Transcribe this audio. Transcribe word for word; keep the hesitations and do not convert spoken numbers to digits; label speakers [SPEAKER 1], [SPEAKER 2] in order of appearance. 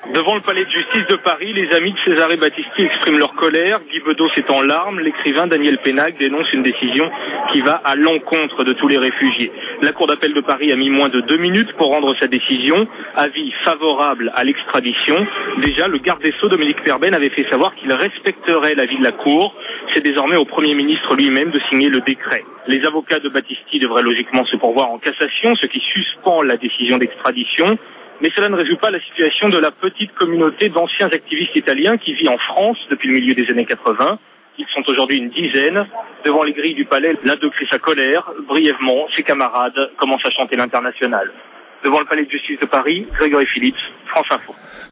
[SPEAKER 1] Devant le palais de justice de Paris, les amis de Cesare Battisti expriment leur colère. Guy Bedos est en larmes. L'écrivain Daniel Pénac dénonce une décision qui va à l'encontre de tous les réfugiés. La Cour d'appel de Paris a mis moins de deux minutes pour rendre sa décision. Avis favorable à l'extradition. Déjà, le garde des Sceaux, Dominique Perben, avait fait savoir qu'il respecterait l'avis de la Cour. C'est désormais au Premier ministre lui-même de signer le décret. Les avocats de Battisti devraient logiquement se pourvoir en cassation, ce qui suspend la décision d'extradition. Mais cela ne résout pas la situation de la petite communauté d'anciens activistes italiens qui vit en France depuis le milieu des années quatre-vingts. Ils sont aujourd'hui une dizaine. Devant les grilles du palais, l'un d'eux crie sa colère. Brièvement, ses camarades commencent à chanter l'Internationale. Devant le palais de justice de Paris, Grégory Phillips, France Info.